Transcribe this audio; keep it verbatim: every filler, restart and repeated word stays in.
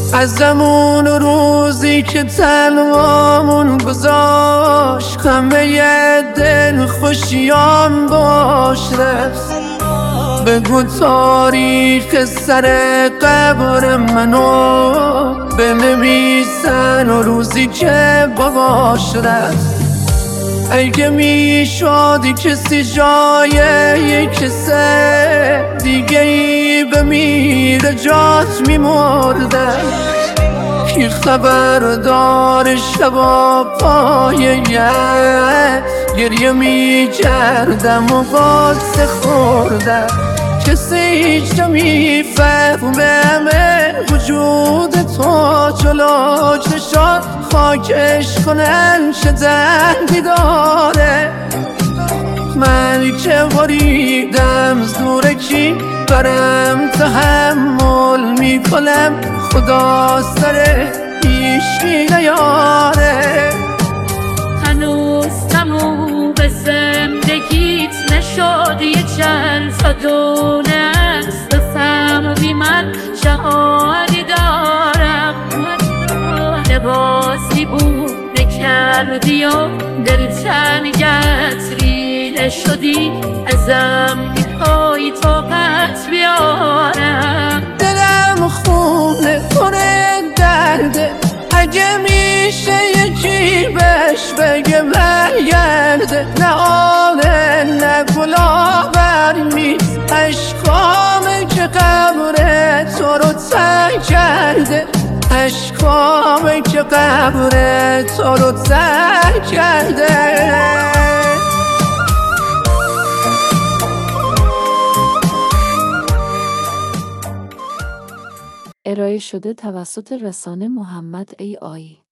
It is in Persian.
ازمون روزی که تنهامون گذاشت همه دل خوشیام باش رفت. بگو تاریخ سر قبر منو بنویسن و روزی که باباش رفت. اگه میشادی کسی جای یک کسه دیگه ای بمیره جات میمرده. کی خبردار شبا پای یه گریه میکردم و قصه خوردم. کسی هیچ نمیفهمه وجود تو جلوش نشان خاکش کنن چه دردی داره. من که بریدم زور کی برم تحمل میکنم خدا سر هیچی نیاره. هنوز تموم به زندگیت نشد یه چند فدونه است. بفهمی من شهادی دارم. لباسی بود نکردی و دلتنگت ریده شدی. ازم میخوای طاقت بیارم. دلم خونه کنه درده اگه میشه یکی بهش بگه برگرده. نه آله نه گلابر نیست عشقامه که قبر تو رو تنگ کرده. عشقامه که قبر تو رو تنگ کرده. ارائه شده توسط رسانه محمد ای آی